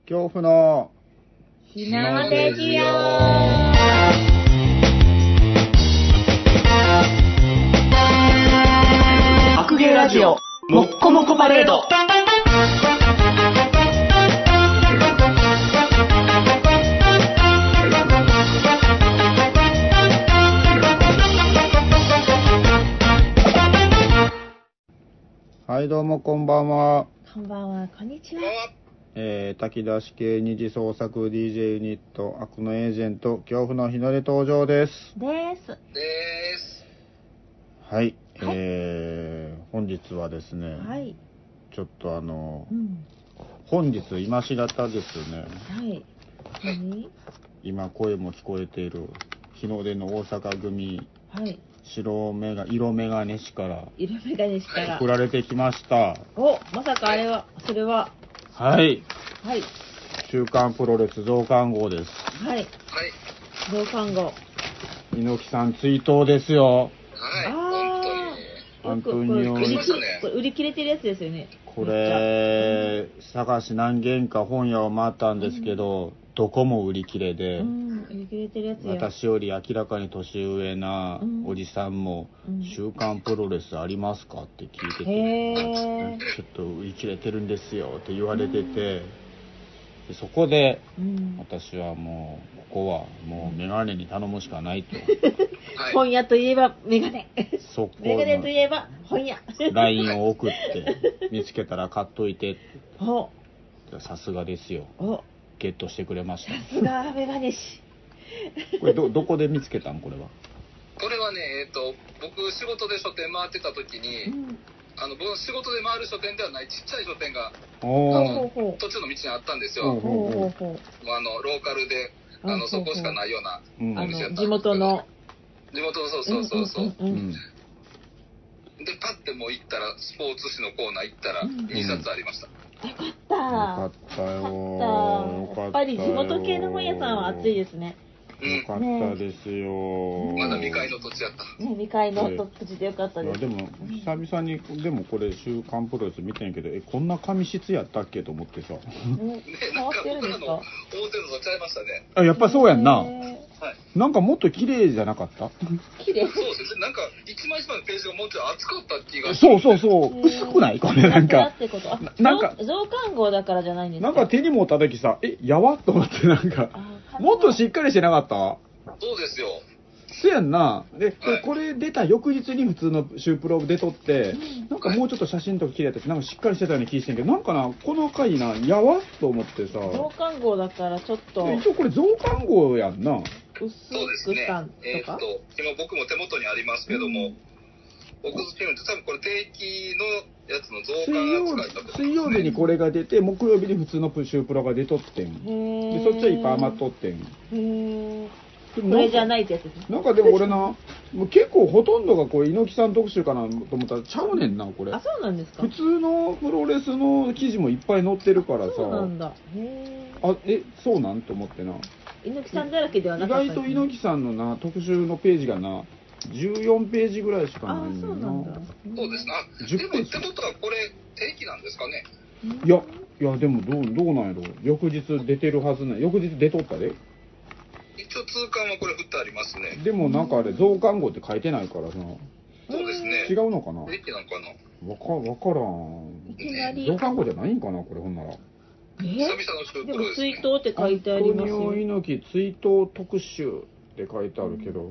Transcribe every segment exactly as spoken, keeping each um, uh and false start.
恐怖のひなでじよ白芸ラジオもっこもこパレード。 はいどうもこんばんは。 こんばんは、こんにちは。 えー、炊き出し系二次創作 ディージェー ユニット悪のエージェント恐怖の日の出登場です。 ですですはい、 はいえー、本日はですね、 はい、 ちょっとあの、 うん、 本日今しがたですね。 はい何今声も聞こえている日の出の大阪組、 はい白メガ色眼鏡師から色眼鏡師から送られてきました。 お、まさかあれはそれははいはい週刊プロレス増刊号です。 はいはい増刊号猪木さん追悼ですよ。 はいあ本当にーアントニオこれ売り切れねこれ売り切れてるやつですよね。 これ探し何軒か本屋を回ったんですけど、うん、どこも売り切れで、 うん、売り切れてるやつよ。 私より明らかに年上なおじさんも、うん、週刊プロレスありますかって聞いてて、 へーちょっと売り切れてるんですよって言われてて、うん、でそこで、うん、私はもうここはもうメガネに頼むしかないと本屋といえばメガネそこメガネといえば本屋ライン を送って見つけたら買っといてさすがですよ。ゲットしてくれました。 さすがメガネ師これ ど, どこで見つけたんこれは。 これはね、えー、と僕仕事で書店回ってた時に、うん、あの僕仕事で回る書店ではないちっちゃい書店があの途中の道にあったんですよ。ほうほうほうあのローカルであのそこしかないようなお店だったんですけど、地元の地元のそうそうそうそう、うんうんうん、でパッてもう行ったらスポーツ紙のコーナー行ったらにさつありました、 うん、よかったよかったよ。 やっぱり地元系の本屋さんは熱いですね。 よかったですよ、 ね、まだ未開の土地やった、 ね、未開の土地でよかったです。 でも久々にでもこれ週刊プロレス見てんけど、えこんな紙質やったっけと思ってさ、ね、 なんか他の大手のとちゃいましたね。 あやっぱそうやんな、はい、なんかもっと綺麗じゃなかった？ 綺麗。 そうですね。なんか一枚一枚のページがもうちょい厚かった気がする。そうそうそう薄くないこれなんかなんか増刊号だからじゃないんですか。 なんか手に持った時さえやわっと思ってなんかもっとしっかりしてなかった？ そうですよ。 そうやんな。で、はい、これ出た翌日に普通のシュープロ出とって、うん、なんかもうちょっと写真とか綺麗だってなんかしっかりしてたように気してんけど、なんかなこの回なやわっと思ってさ。 増刊号だからちょっと。 一応これ増刊号やんな。 そうですね。えー、っと今僕も手元にありますけども、僕好きなんで多分これ定期のやつの増刊扱いだと思います、ね、 水曜日にこれが出て木曜日に普通のプシュープロが出とってん。でそっちはいっぱい余っとってん。 へー。これじゃないってやつですね。 なんかでも俺な、もう結構ほとんどがこれ猪木さん特集かなと思ったらちゃうねんなこれ。 あ、そうなんですか。 普通のプロレスの記事もいっぱい載ってるからさ。 そうなんだ。へー。あ、え、そうなんと思ってな。 猪木さんだらけではなかった、ね。 意外と猪木さんのな特集のページがなじゅうよんページぐらいしかないんだよな。 あ、そうなんだ。そうですな。でもってことはこれ定期なんですかね。 いやいやでもどうどうなんやろ。翌日出てるはずない。翌日出とったで。 一応通関はこれ振ってありますね。 でもなんかあれ増刊号って書いてないからさ。 そうですね。 違うのかな。 定期なんかな。 わかわからん。いきなり増刊号じゃないんかなこれほんなら。 え久々のシュープロですね。 でも追悼って書いてありますよ。 アントニオ猪木追悼特集って書いてあるけど、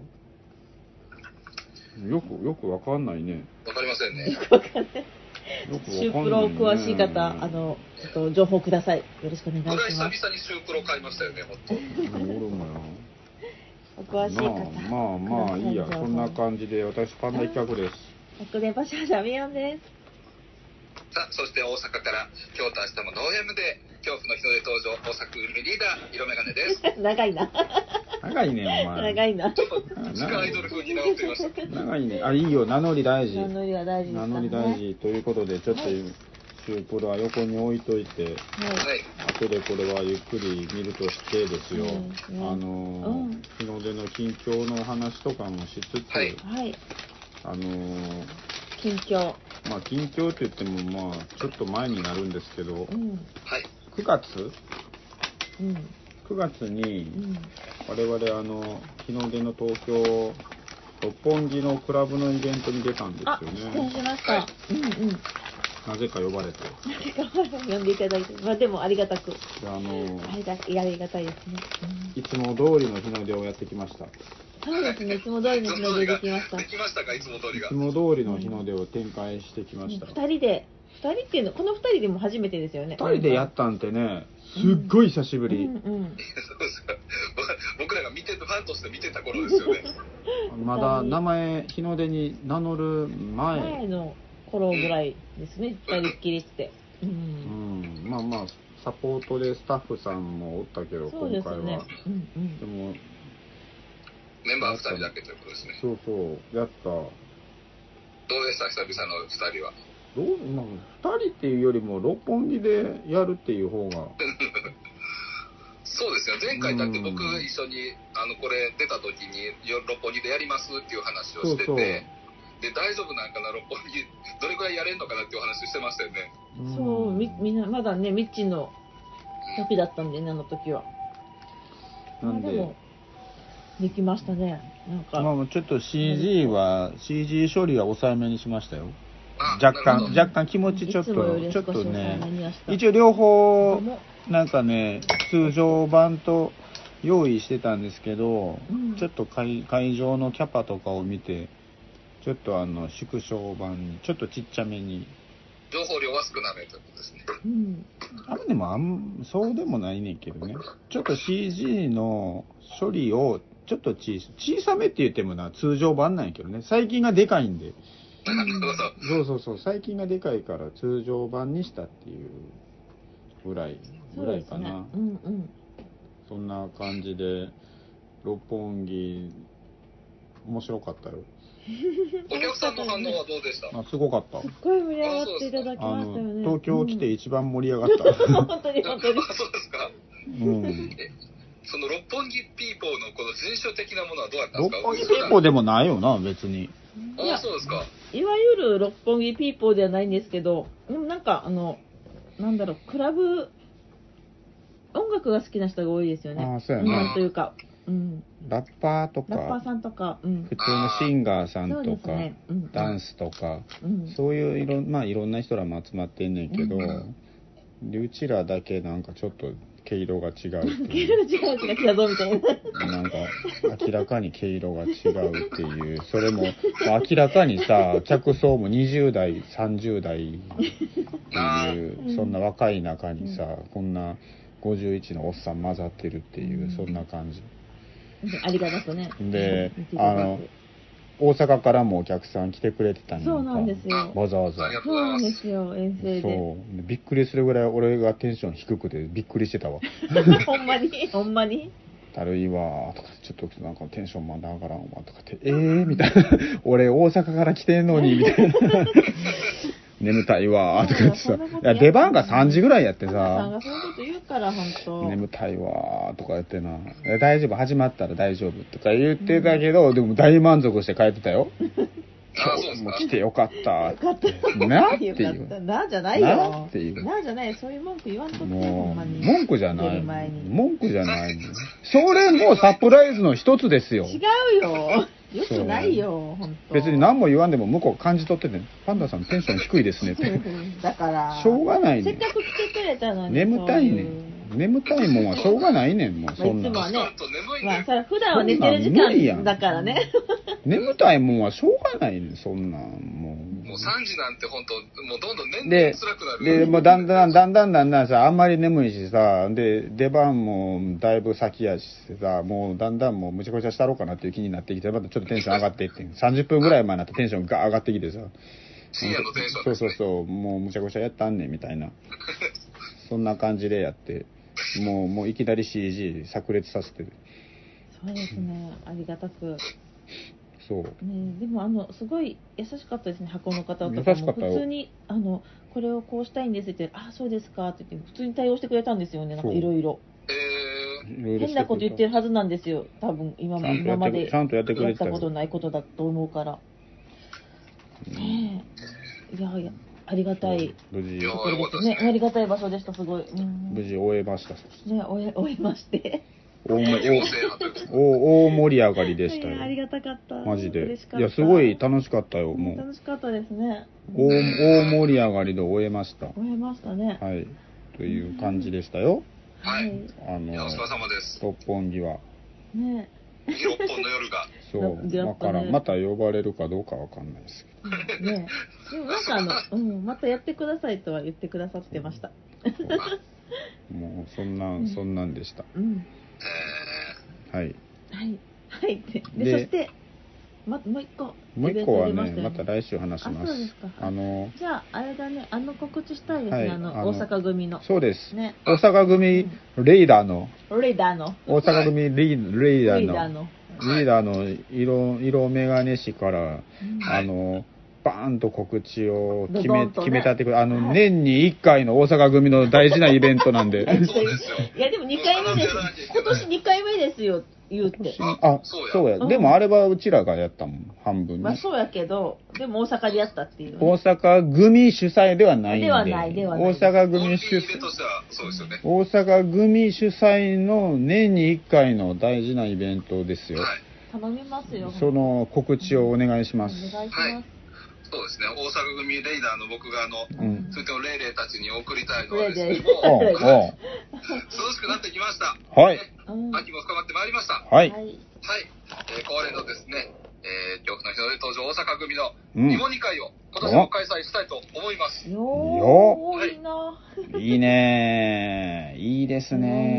うん、よくよくわかんないね。 わかりませんね。 よくわかんない。シュープロ詳しい方、あのちょっと情報ください。よろしくお願いします。 これは久々にシュープロ買いましたよね、本当。 俺もや。 お詳しい方。 まあまあまあいいや。こんな感じで私パンダ企画です。 白電波少女みやんです。 さあ、そして大阪から今日と明日もノーエムで恐怖の日の出登場大阪組リーダー色眼鏡です。 長いな。 長いねお前。 長いな。 ちょっと地下アイドル風に直ってみました。 長いね。あいいよ名乗り大事。 名乗りは大事です、ね。 名乗り大事ということでちょっと、はい、シュープロは横に置いといて、はい、後でこれはゆっくり見るとしてですよ。うんうん、あの、うん、日の出の近況の話とかもしつつ、はい、あの近況。 まあ近況って言ってもまあちょっと前になるんですけど、うん、 はい、 くがつうん、 くがつに我々あの日の出の東京六本木のクラブのイベントに出たんですよね。 あ、出演しました。うんうん。 なぜか呼ばれて。 呼んでいただいて、まあでもありがたく。 あのありがありがたいですね、 うん。いつも通りの日の出をやってきました。 そうですね、いつも通りの日の出できました。 できましたか、いつも通りが。 いつも通りの日の出を展開してきました。 二、うん、人で、二人っていうの、この二人でも初めてですよね。 二人でやったんてね、すっごい久しぶり。うんうんうん、 僕らが見てファンとして見てた頃ですよね。 まだ名前日の出に名乗る前。 前の頃ぐらいですね、二人っきりって。うん、 うん、まあまあサポートでスタッフさんもおったけど、 そうですね、 今回は。 うんうん、 でもメンバーふたりだけということですね。 そうそう、やった。どうでした久々のふたりは。 どう、まあ、ふたりっていうよりも六本木でやるっていう方が。 そうですよ、前回だって僕一緒にあのこれ出た時に六本木でやりますっていう話をしてて、そうそうで大丈夫なんかな、六本木どれくらいやれんのかなっていう話してましたよね。 そう、みみんなまだねミッチの時だったんでね、あの時は。なんで、まあ、でもできましたね。なんかまあちょっと シージー は シージー 処理は抑えめにしましたよ。若干若干気持ちちょっとちょっとね、一応両方なんかね通常版と用意してたんですけど、うん、ちょっと 会, 会場のキャパとかを見てちょっとあの縮小版にちょっとちっちゃめに情報量は少なめということですね。 うん、 あれでもあんそうでもないねんけどね、ちょっと シージー の処理をちょっと小さ小さめって言ってもな通常版なんやけどね、最近がでかいんで。そうそうそう、最近がでかいから通常版にしたっていうぐらいぐらいかな。 ね、うんうん、 そんな感じで六本木面白かったよ。 お客さんの反応はどうでした？ あ、すごかった。 すっごい盛り上がっていただきましたよね。 東京来て一番盛り上がった。 うん、本当に本当に。 そうですか。 うん。 その六本木ピーポーのこの人種的なものはどうやったんですか？ 六本木ピーポーでもないよな、別に。 あ、そうですか。 いわゆる六本木ピーポーではないんですけど、でもなんかあのなんだろう、クラブ音楽が好きな人が多いですよね。 ああ、そうやね。 なんというか、うん、 ラッパーとか、 ラッパーさんとか、うん、 普通のシンガーさんとか、 ね、うん、 ダンスとか、 うん、 そういういろまあいろんな人らも集まってんねんけど、うん、でうちらだけなんかちょっと毛色が違うっていう。 毛色が違う違う違うぞみたいな。 なんか明らかに毛色が違うっていう、それも明らかにさ、客層もにじゅう代さんじゅう代っていう、そんな若い中にさ、こんなごじゅういちのおっさん混ざってるっていう、そんな感じ。 ありがたくね。 で、あの大阪からもお客さん来てくれてたんや。 そうなんですよ。 わざわざ。 そうなんですよ、遠征で。 そう。びっくりするぐらい俺がテンション低くてびっくりしてたわ。 ほんまにほんまにだるいわーとか、ちょっとなんかテンションまだ上がらんわとかって、えーみたいな。俺大阪から来てんのに、みたいな。眠たいわーとか言ってさ、いや出番がさんじぐらいやってさ、 さんがそういうこと言うから本当眠たいわーとか言ってな、大丈夫始まったら大丈夫とか言ってたけど、うん、でも大満足して帰ってたよ。今日も来てよかったよかったなっていうなじゃないよなっていうなじゃない、そういう文句言わんとって。 もう文句じゃない文句じゃないそれもサプライズの一つですよ。 違うよ、よくないよ本当。 別に何も言わんでも向こう感じ取ってて、パンダさんテンション低いですねってだからしょうがないね。 せっかく来てくれたのに眠たいねん。眠たいもんはしょうがないねん。もうそんな、 まあ、いつもはね、まあそれ普段は寝てる時間だからね。 眠たいもんはしょうがないねん、そんなんもう。 もうさんじなんて本当もうどんどん年々辛くなる。 で、でもうだんだんだんだんだんだんさ、あんまり眠いしさ、で出番もだいぶ先やしさ、もうだんだんもうむちゃくちゃしたろうかなっていう気になってきて、またちょっとテンション上がっていって、さんじゅっぷんぐらい前になってテンションが上がってきてさ。 深夜のテンションですね。そうそうそう、もうむちゃくちゃやったんねんみたいな。そんな感じでやって。もう、もういきなり シージー 炸裂させてる。 そうですね、ありがたく。 そう。 ね、でもあの、すごい優しかったですね、箱の方とかも。普通に、あの、これをこうしたいんですって言って、あ、そうですかって言って、普通に対応してくれたんですよね、なんかいろいろ。変なこと言ってるはずなんですよ、多分今ま今までちゃんとやってくれてたことないことだと思うから。ねえ。いやいや。 ありがたい。 無事、 よかったですね。 ありがたい場所でした、すごい。うん、 無事終えました。 ね、終え、終えまして。 大, 大, 大盛り上がりでしたよ。 ありがたかった。 マジで。いや、すごい楽しかったよ、もう。 楽しかったですね。 大, 大盛り上がりで終えました。 終えましたね。 はい。という感じでしたよ。 はい。 あの、 お疲れ様です。 六本木は。 ね六本の夜が。 そう。わからん。また呼ばれるかどうかわかんないですけど。 ねでもなんかあの、うん、またやってくださいとは言ってくださってました。 もう、そんな、そんなんでした。 うん。 はい。 はい。はい。で、そして、ま、もう一個。 もう一個はね、また来週話します。 あ、そうですか。 あの、 じゃあ、あれだね、あの告知したいですね、あの、大阪組の。 そうです。ね。大阪組レイダーの。 レイダーの。 大阪組レイレイダーの。リーダーの色、色眼鏡師から、あの、バーンと告知を決め、決めたってくる。あの、年にいっかいの大阪組の大事なイベントなんで。 いや、でもにかいめです。今年にかいめですよ、言うて。 あ、そうや。でもあれはうちらがやったもん、半分。 まあそうやけど、でも大阪でやったっていう。 大阪組主催ではないんで。 ではない、ではない。 大阪組主催。大阪組主催の年にいっかいの大事なイベントですよ。 頼みますよ。 その告知をお願いします。 お願いします。 そうですね、大阪組レイダーの僕があの、うん、そういったレイレイたちに送りたいのはですね、もう、涼しくなってきました。 はい。 秋も深まってまいりました。 はい。 はい。えー、恒例のですね、えー、恐怖の日の出登場大阪組の芋煮会を今年も開催したいと思います。 よー、いいな。 いいねー。いいです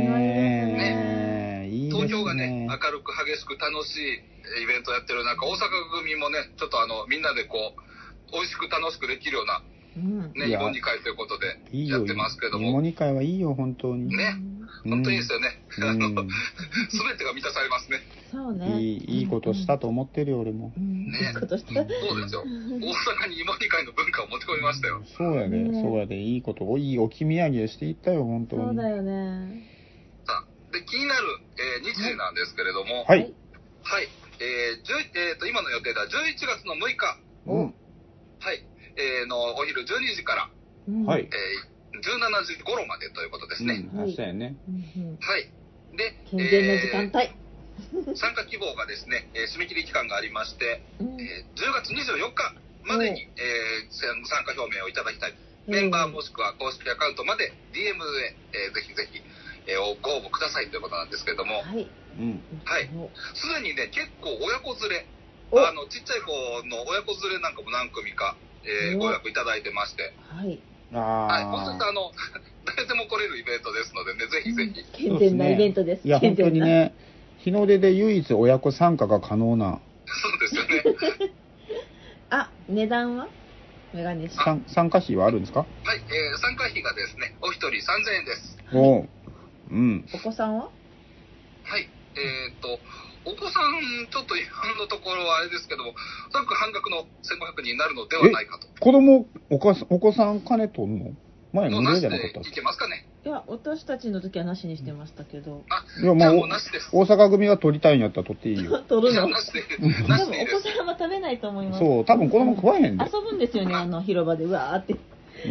ねー。 東京がね、明るく激しく楽しいイベントやってる中、大阪組もね、ちょっとあの、みんなでこう、美味しく楽しくできるような、うん、ね、芋煮会ということでやってますけども。 芋煮会はいいよ、本当に。 ね。本当にいいですよね。あの、すべてが満たされますね。 そうね。 いい、いいことしたと思ってるよ、俺も。 ね。いいことした。 そうですよ。大阪に芋煮会の文化を持ち込みましたよ。 そうやで、そうやで、いいことを、いい置き土産していったよ、本当に。 そうだよね。 さあ、で、気になる、えー、日時なんですけれども。 はい。 はい。えー、じゅう、えっと、今の予定ではじゅういちがつのむいか。 うん。 はい。えー、の、お昼じゅうにじから、 はい。 えー、じゅうしちじ頃までということですね。 うん、明日やね。 はい。で、 健全な時間帯。 参加希望がですね、えー、締め切り期間がありまして、うん、えー、じゅうがつにじゅうよっかまでに、えー、参加表明をいただきたい。メンバーもしくは公式アカウントまで ディーエム で、えー、ぜひぜひ、えー、ご応募くださいということなんですけれども、 はい。 うん、 はい。すでにね、結構親子連れ、あの、ちっちゃい子の親子連れなんかも何組か、えー、ご予約いただいてまして。 はい。 ああ。 はい。本当にあの、誰でも来れるイベントですのでね、ぜひぜひ。 健全なイベントです。 いや、本当にね、日の出で唯一親子参加が可能な。 そうですよね。 あ、値段はメガネ参加費はあるんですか？ はい、えー、参加費がですね、お一人さんぜんえんです。 おうん。 お子さんは？ はい、えー、っと、お子さん、ちょっと今のところはあれですけども、おそらく半額のせんごひゃくえんになるのではないかと。 子供、おかお子さん金取んの？前無料じゃなかったっけ？ いけますかね。 いや、私たちの時はなしにしてましたけど。 あ、 いや、もう、大阪組が取りたいんやったら取っていいよ。 取るの？ なしで。 多分お子さんは食べないと思います。 そう、多分子供食わへんで。 遊ぶんですよね、あの広場で、うわーって。 うん。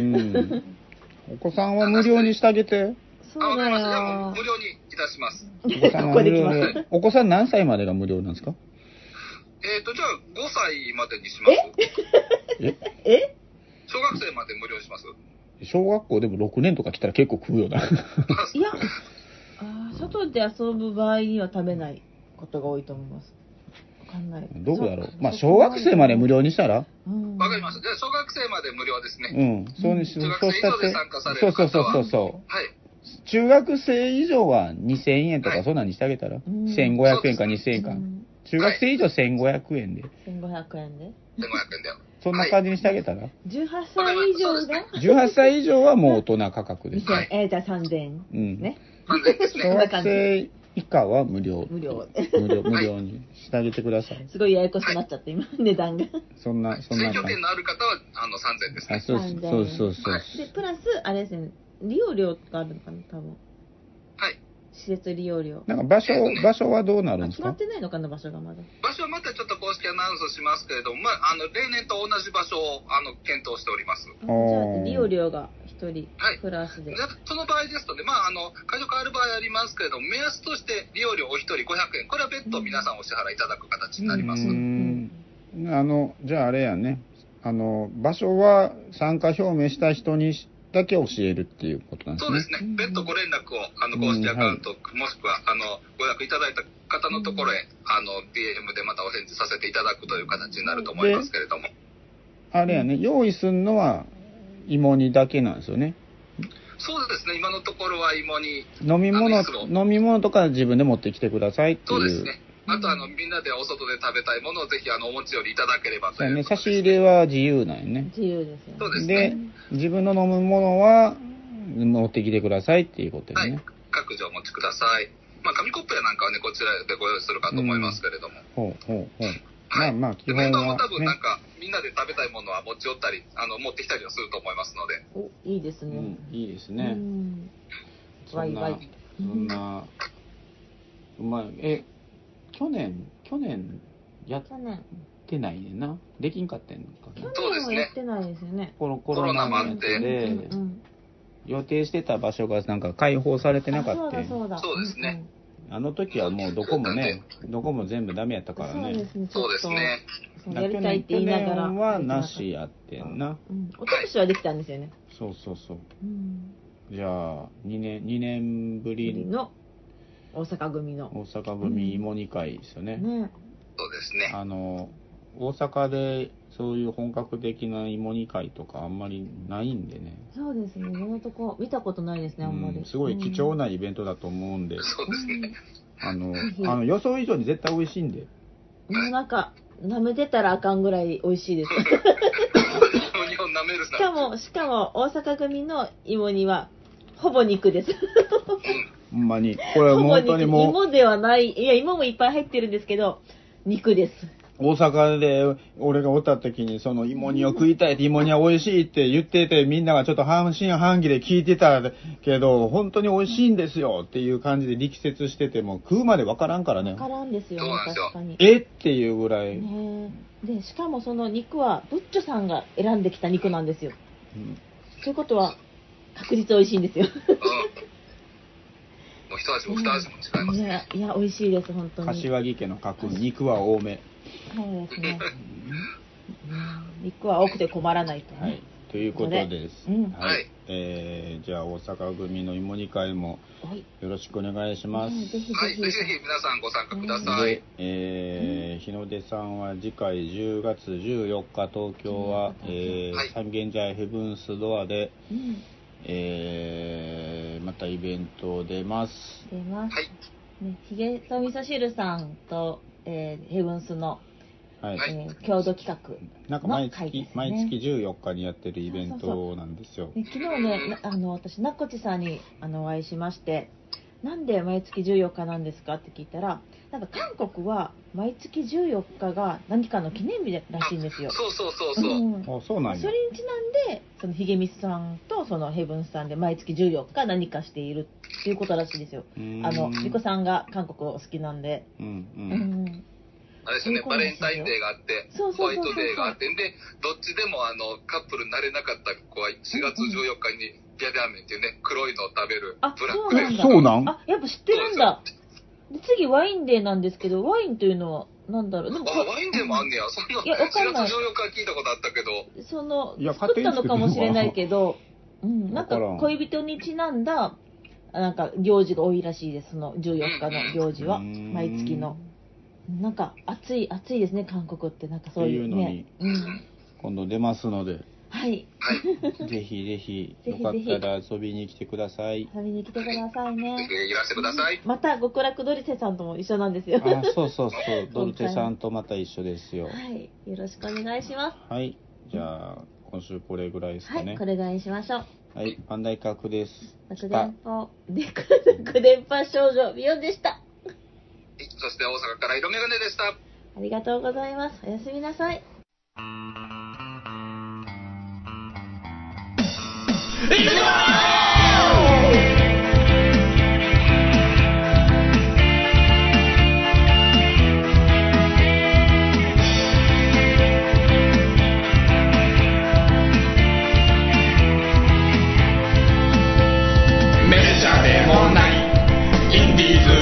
お子さんは無料にしてあげて。 そうだよ。 無料にいたします。 お子さんは無料で。お子さん何歳までが無料なんですか？ えっと、じゃあごさいまでにします。 え？ え？え？ 小学生まで無料にします。 小学校でもろくねんとか来たら結構食うよな。 いや、あ、外で遊ぶ場合には食べないことが多いと思います。わかんない。 どうだろう。まあ、小学生まで無料にしたら？ わ、うん、かりました。じゃあ、小学生まで無料ですね。 うん。そうにし、 中学生以上で参加される方は。 そうそうそうそう。はい。中学生以上はにせんえんとかそんなにしてあげたら、はい、せんごひゃくえんかにせんえんか。うん、中学生以上せんごひゃくえんで。 せんごひゃくえんで。 せんごひゃくえんだよ。 そんな感じにしてあげたら、はい、 じゅうはっさい以上がじゅうはっさい以上はもう大人価格です。 はい、えー、じゃあさんぜんえん。うん。ね。 小学生以下は無料。 無料。 無料、無料にしてあげてください。 すごいややこしくなっちゃって、今、値段が。 そんな、そんな。 選挙権のある方は、あの、さんぜんえんですね。 そうそうそうそう。 で、プラス、あれですね、利用料があるのかな、多分。 はい。 施設利用料。 なんか場所、場所はどうなるんですか？ 決まってないのかな、場所がまだ。 場所はまたちょっと公式アナウンスしますけれども、まあ、あの、例年と同じ場所を、あの、検討しております。じゃあ、利用料がひとりプラスで。 はい、その場合ですとね、まあ、あの、会場変わる場合ありますけれども、目安として利用料お一人ごひゃくえん、これは別途皆さんお支払いいただく形になります。うん、 あの、じゃああれやね、あの、場所は参加表明した人にだけ教えるっていうことなんですね。 そうですね。別途ご連絡を、あの、公式アカウント、うんはい、もしくは、あの、ご予約いただいた方のところへ、あの、ディーエム でまたお返事させていただくという形になると思いますけれども。 あれやね、用意するのは芋煮だけなんですよね。 そうですね。今のところは芋煮。 飲み物、飲み物とか自分で持ってきてくださいっていう。 そうですね。あとあのみんなでお外で食べたいものをぜひあのお持ち寄りいただければという、 ね、差し入れは自由なんよね。 自由ですよね。 そうですね。 で、自分の飲むものは持ってきてくださいっていうことですね。はい。 各自お持ちください。まあ紙コップやなんかはねこちらでご用意するかと思いますけれども。 うん、ほうほうほう。 はい、 まあまあ基本は、 メンバーも多分なんか、ね、みんなで食べたいものは持ち寄ったりあの持ってきたりはすると思いますので。 お、いいですね。 うん、いいですね。うん。 ワイワイ。 そんな、うまい。え、去年去年やってないねんな。できんかったんかな。去年はやってないですよね。 コロコロナもあって、うん、予定してた場所がなんか開放されてなかった。 そうだそうだ。 そうですね。 あの時はもうどこもね、どこも全部ダメやったからね。 そうですね。 そうですね。 やりたいって言いながら。 去年はなしやってんな。 うん。おととしはできたんですよね。 そうそうそう。うん、じゃあにねんにねんぶりの大阪組の大阪組芋煮会ですよね。 うん、ね。 そうですね。 あの大阪でそういう本格的な芋煮会とかあんまりないんでね。 そうですね。今のとこ見たことないですね、あんまり。 うん、すごい貴重なイベントだと思うんで。うん、 そうですね。 あのあの予想以上に絶対美味しいんで。 もうなんか舐めてたらあかんぐらい美味しいです。 日本舐めるしかもしかも大阪組の芋煮はほぼ肉です。 ほんまにこれはもう本当にもう芋ではない、いや芋もいっぱい入ってるんですけど肉です。 大阪で俺がおった時にその芋煮を食いたいって芋煮は美味しいって言っててみんながちょっと半信半疑で聞いてたけど本当に美味しいんですよっていう感じで力説してても食うまでわからんからね。 わからんですよね、確かに。 えっていうぐらい。 ねでしかもその肉はブッチョさんが選んできた肉なんですよ。うん、ということは確実美味しいんですよ。 もう一味も二味も違いますね。 いや、いや美味しいです本当に。 柏木家の家訓、肉は多め。 そうですね。肉は多くて困らないと、ね。 はい。ということです。 うん、 はい。えー、じゃあ大阪組の芋煮会もよろしくお願いします。はい、 ぜひぜひ。 はい、ぜひぜひ皆さんご参加ください。で、 えー、日の出さんは次回じゅうがつじゅうよっか東京は、えー、三軒茶屋ヘブンスドアで、うんえー、またイベント出ます。 出ます。 はい。 ね、ひげと味噌汁さんと、えー、ヘブンスの、 はいえー、共同企画、ね、 なんか毎月毎月じゅうよっかにやってるイベントなんですよ。 そうそうそう昨日ね、あの私なっこちさんにあのお会いしまして、なんで毎月じゅうよっかなんですかって聞いたら、なんか韓国は毎月じゅうよっかが何かの記念日らしいんですよ。 そうそうそうそう。うん、 あ、そうなんや。 それにちなんでそのひげみすさんとそのヘブンスさんで毎月じゅうよっか何かしているっていうことらしいですよ。あのみこさんが韓国お好きなんで。うんうん。 うんあれですね、バレンタインデーがあって、ホワイトデーがあって、で、どっちでもあのカップルになれなかった子はしがつじゅうよっかにギャダーメンっていうね、黒いのを食べるブラックデー。 そうなん？ あ、やっぱ知ってるんだ。で次ワインデーなんですけど、ワインというのはなんだろう。でもあ、ワインデーもあんねや。そんな、いや、わかんない。しがつじゅうよっか聞いたことあったけど。 その、作ったのかもしれないけど、うん、なんか恋人にちなんだ、なんか行事が多いらしいです。そのじゅうよっかの行事は、毎月の。なんか暑い暑いですね韓国ってなんかそういうね。 っていうのに、うん、今度出ますので。 はい。 ぜひぜひよかったら遊びに来てください。 遊びに来てくださいね。 ぜひいらしてください。 また極楽ドルチェさんとも一緒なんですよ。 あ、そうそうそうドルチェさんとまた一緒ですよ。 はい。よろしくお願いします。 はい。じゃあ今週これぐらいですかね。 はい。これぐらいにしましょう。 はい。パンダイカクです。 楽電波で楽電波少女ビヨンでした。 そして大阪から色眼鏡でした。 ありがとうございます。おやすみなさい。 インディーズ